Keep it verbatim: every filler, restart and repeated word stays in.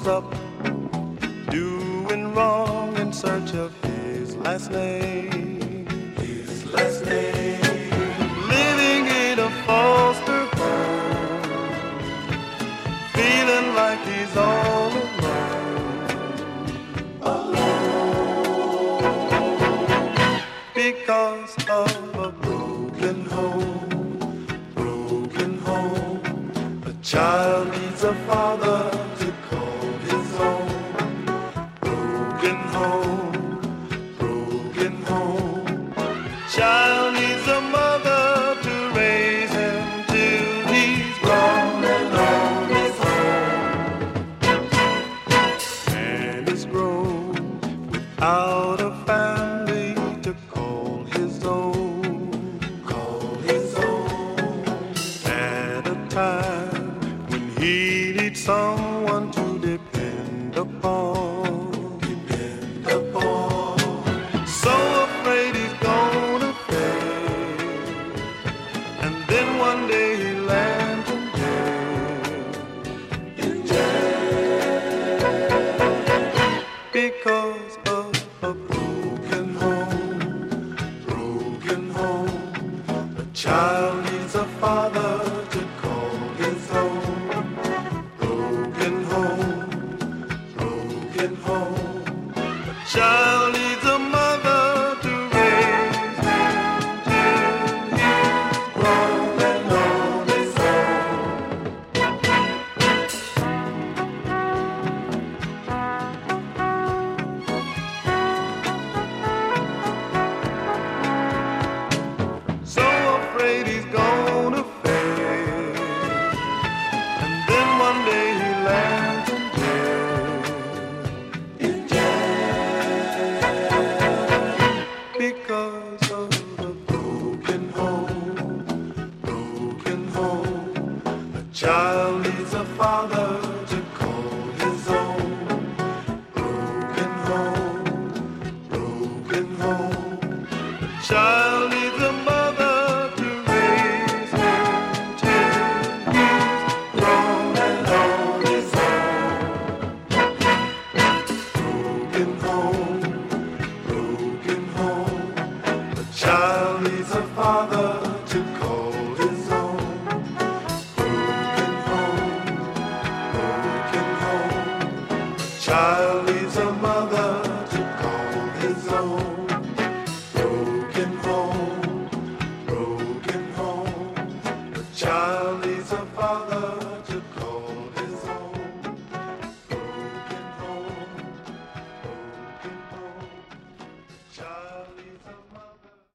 grows up doing wrong in search of his last name. His last name. Living in a foster home, feeling like he's all alone. Alone. Because of a broken home, broken home. A child needs a father to call his own. Broken home.